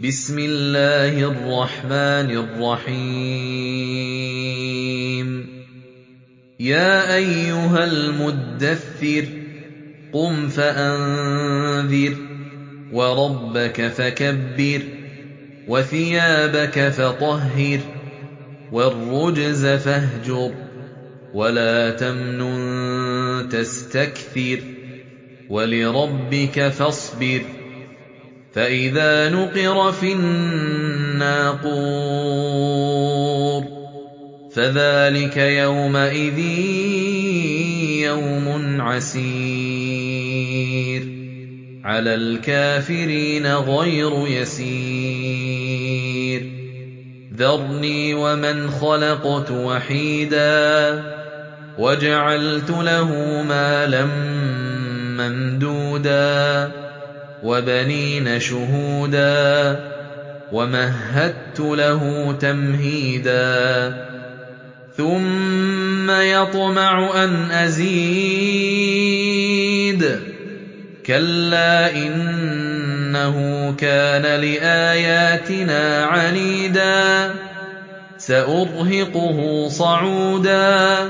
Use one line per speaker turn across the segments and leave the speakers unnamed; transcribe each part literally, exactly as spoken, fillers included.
بِسْمِ اللَّهِ الرَّحْمَٰنِ الرَّحِيمِ يَا أَيُّهَا الْمُدَّثِّرُ قُمْ فَأَنذِرْ وَرَبَّكَ فَكَبِّرْ وَثِيَابَكَ فَطَهِّرْ وَالرُّجْزَ فَاهْجُرْ وَلَا تَمْنُن تَسْتَكْثِرْ وَلِرَبِّكَ فَاصْبِرْ فَإِذَا نُقِرَ فِي النَّاقُورِ فَذَٰلِكَ يَوْمَئِذٍ يَوْمٌ عَسِيرٌ عَلَى الْكَافِرِينَ غَيْرُ يَسِيرٍ ذَرْنِي وَمَنْ خَلَقْتُ وَحِيدًا وَجَعَلْتُ لَهُ مَالًا مَّمْدُودًا وَبَنِينَ شُهُودًا وَمَهَّدتُّ لَهُ تَمْهِيدًا ثُمَّ يَطْمَعُ أَنْ أَزِيدَ كَلَّا إِنَّهُ كَانَ لِآيَاتِنَا عَنِيدًا سَأُرْهِقُهُ صَعُودًا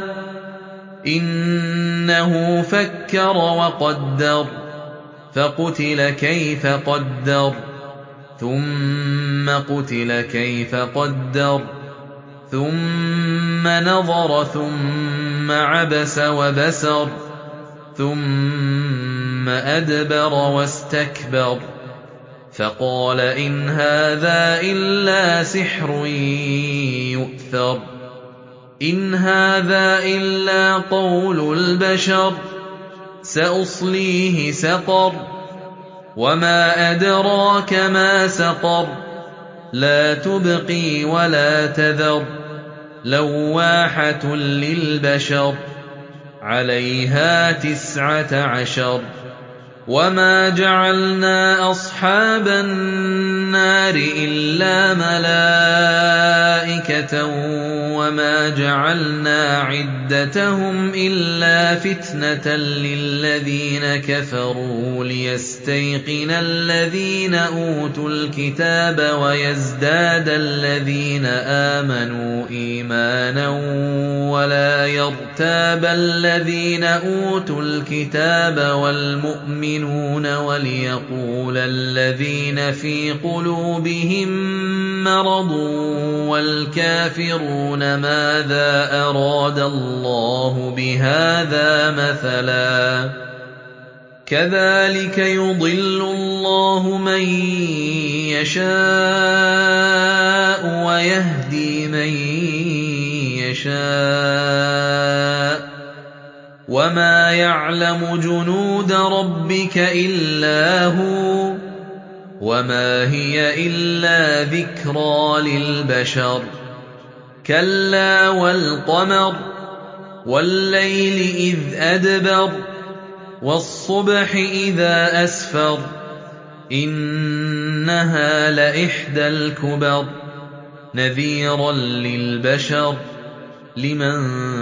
إِنَّهُ فَكَّرَ وَقَدَّرَ فَقُتِلَ كَيْفَ قَدَّرَ ثُمَّ قُتِلَ كَيْفَ قَدَّرَ ثُمَّ نَظَرَ ثُمَّ عَبَسَ وَبَسَرَ ثُمَّ أَدْبَرَ وَاسْتَكْبَرَ فَقَالَ إِنْ هَٰذَا إِلَّا سِحْرٌ يُؤْثَرُ إِنْ هَٰذَا إِلَّا قَوْلُ الْبَشَرِ سَأُصْلِيهِ سَقَرَ وَمَا أَدْرَاكَ مَا سَقَرُ لَا تُبْقِي وَلَا تَذَرُ لَوَّاحَةٌ لِّلْبَشَرِ عَلَيْهَا تِسْعَةَ عَشَرَ وَمَا جَعَلْنَا أَصْحَابَ النَّارِ إِلَّا مَلَائِكَةً وَمَا جَعَلْنَا عِدَّتَهُمْ إِلَّا فِتْنَةً لِّلَّذِينَ كَفَرُوا لِيَسْتَيْقِنَ الَّذِينَ أُوتُوا الْكِتَابَ وَيَزْدَادَ الَّذِينَ آمَنُوا إِيمَانًا وَلَا يَرْتَابَ الَّذِينَ أُوتُوا الْكِتَابَ وَالْمُؤْمِنُونَ وَلِيَقُولَ الَّذِينَ فِي قُلُوبِهِم مَّرَضٌ وَالْكَافِرُونَ مَاذَا أَرَادَ اللَّهُ بِهَٰذَا مَثَلًا ۚ كَذَٰلِكَ يُضِلُّ اللَّهُ مَن يَشَاءُ وَيَهْدِي مَن يَشَاءُ ۚ وَمَا يَعْلَمُ جُنُودَ رَبِّكَ إِلَّا هُوَ ۚ وَمَا هِيَ إِلَّا ذِكْرَىٰ لِلْبَشَرِ كَلَّا وَالْقَمَرِ وَاللَّيْلِ إِذْ أَدْبَرَ وَالصُّبْحِ إِذَا أَسْفَرَ إِنَّهَا لَإِحْدَى الْكُبَرِ نَذِيرًا لِّلْبَشَرِ لِمَن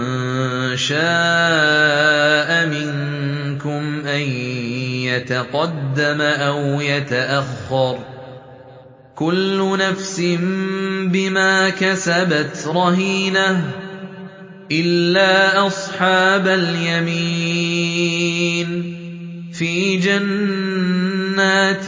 شَاءَ مِنكُمْ أَن يَتَقَدَّمَ أَوْ يَتَأَخَّرَ كُلُّ نَفْسٍ بِمَا كَسَبَتْ رَهِينَةٌ إِلَّا أَصْحَابَ الْيَمِينِ فِي جَنَّاتٍ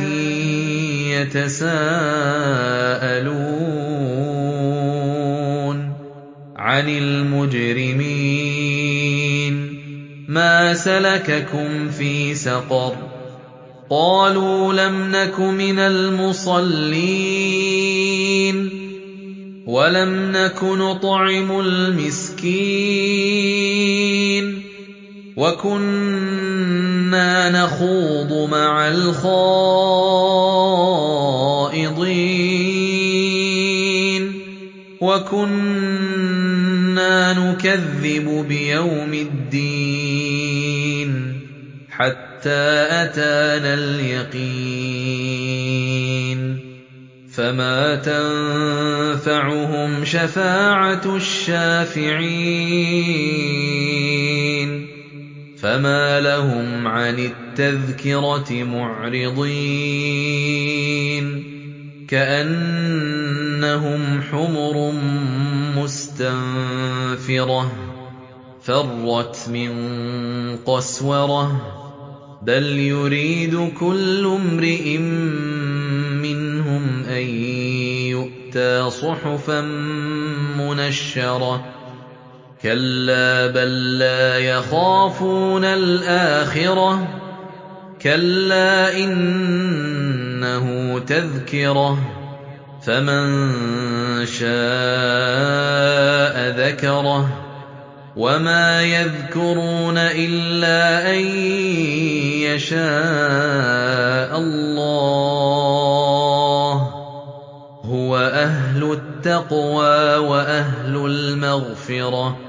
يَتَسَاءَلُونَ عَنِ الْمُجْرِمِينَ مَا سَلَكَكُمْ فِي سَقَرَ قَالُوا لَمْ نَكُ مِنَ الْمُصَلِّينَ وَلَمْ نَكُ نُطْعِمُ الْمِسْكِينَ وَكُنَّا نَخُوضُ مَعَ الْخَائِضِينَ وَكُنَّا نُكَذِّبُ بِيَوْمِ الدِّينِ حَتَّىٰ أَتَانَا الْيَقِينُ فَمَا تَنفَعُهُمْ شَفَاعَةُ الشَّافِعِينَ فَمَا لَهُمْ عَنِ التَّذْكِرَةِ مُعْرِضِينَ كَأَنَّهُمْ حُمُرٌ مُّسْتَنفِرَةٌ فَرَّتْ مِن قَسْوَرَةٍ بَلْ يُرِيدُ كُلُّ امْرِئٍ مِّنْهُمْ أَن يُؤْتَىٰ صُحُفًا مُّنَشَّرَةً كَلَّا بَل لَّا يَخَافُونَ الْآخِرَةَ كَلَّا إِنَّهُ تَذْكِرَةٌ فَمَن شَاءَ ذَكَرَهُ وَمَا يَذْكُرُونَ إِلَّا أَن يَشَاءَ اللَّهُ ۚ هُوَ أَهْلُ التَّقْوَىٰ وَأَهْلُ الْمَغْفِرَةِ